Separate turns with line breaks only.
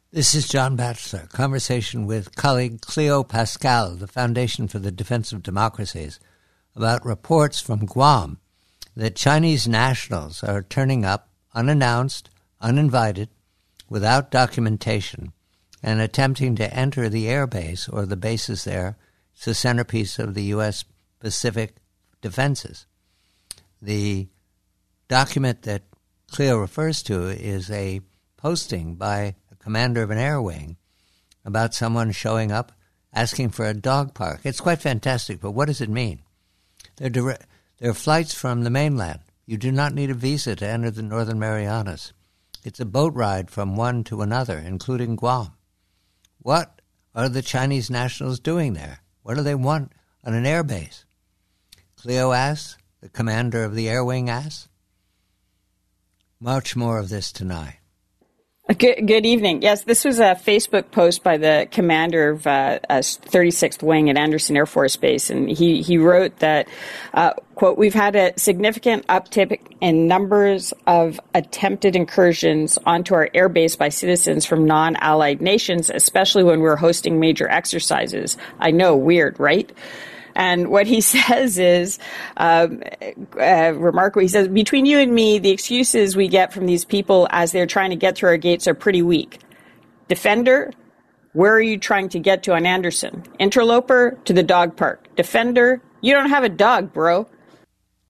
This is John Batchelor, conversation with colleague Cleo Pascal, the Foundation for the Defense of Democracies, about reports from Guam that Chinese nationals are turning up unannounced, uninvited, without documentation, and attempting to enter the air base or the bases there. It's the centerpiece of the U.S. Pacific defenses. The document that Cleo refers to is a posting by commander of an air wing about someone showing up asking for a dog park. It's quite fantastic, but what does it mean? There are flights from the mainland. You do not need a visa to enter the Northern Marianas. It's a boat ride from one to another, including Guam. What are the Chinese nationals doing there? What do they want on an air base? Cleo asks, the commander of the air wing asks. Much more of this tonight.
Good evening. Yes, this was a Facebook post by the commander of 36th Wing at Andersen Air Force Base, and he wrote that, quote, "We've had a significant uptick in numbers of attempted incursions onto our air base by citizens from non-allied nations, especially when we're hosting major exercises." I know, weird, right? And what he says is remarkable. He says, "Between you and me, the excuses we get from these people as they're trying to get through our gates are pretty weak. Defender, where are you trying to get to on Andersen? Interloper, to the dog park. Defender, you don't have a dog, bro.